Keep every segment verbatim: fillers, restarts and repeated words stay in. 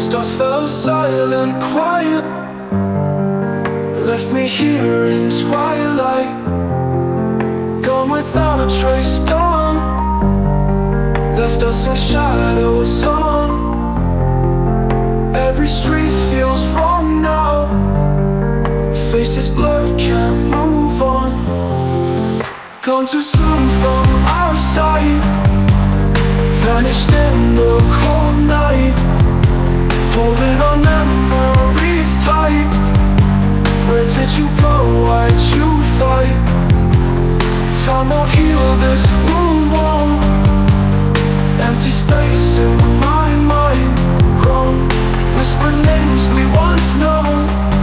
stars fell silent, quiet, left me here in twilight. Gone without a trace, gone, left us in shadows on. Every street feels wrong now, faces blurred, can't move on. Gone too soon from our side, vanished in the cold night. Holding on memories tight. Where did you go? Why'd you fight? Time won't heal this wound, won't. Empty space in my mind, grown. Whispered names we once known,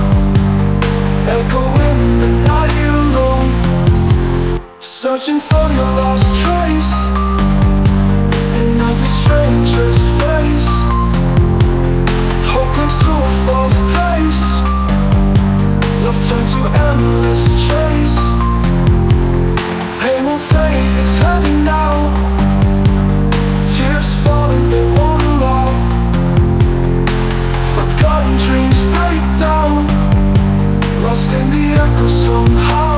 echo in the night alone. Searching for your lost trace in every stranger's face. Hope clings to a false place. Love turned to endless chase. Pain will fade, it's heavy now. Tears falling, they won't allow. Forgotten dreams break down, lost in the echo somehow.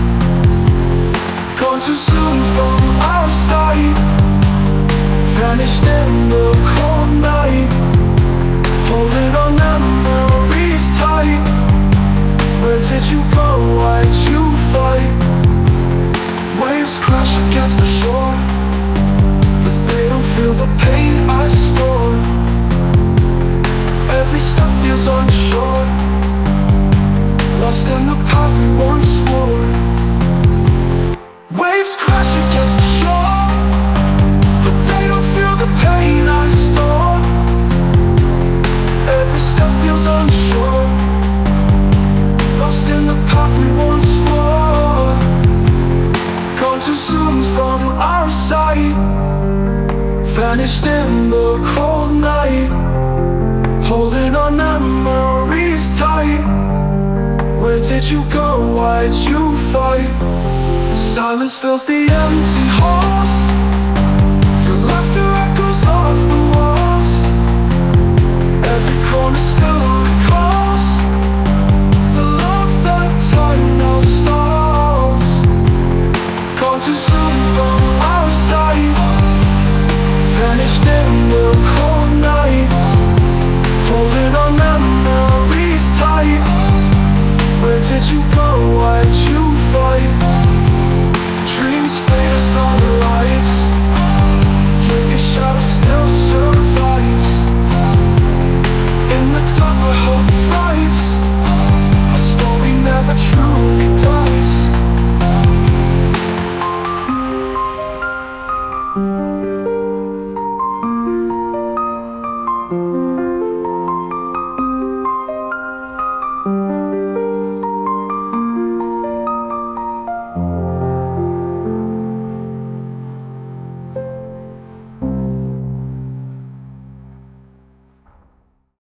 Gone too soon from our side, vanished in the cold night. Holding on memories tight. Where did you go? Why'd you fight? Waves crash against the shore, but they don't feel the pain I store. Every step feels unsure, lost in the path we once wore. Waves crash against the shore, but they don't feel the pain I store. Every step feels unsure, lost in the path we once wore. Gone too soon from our side, vanished in the cold night. Holding on memories tight. Where did you go? Why'd you fight? Silence fills the empty halls. Your laughter echoes off the walls.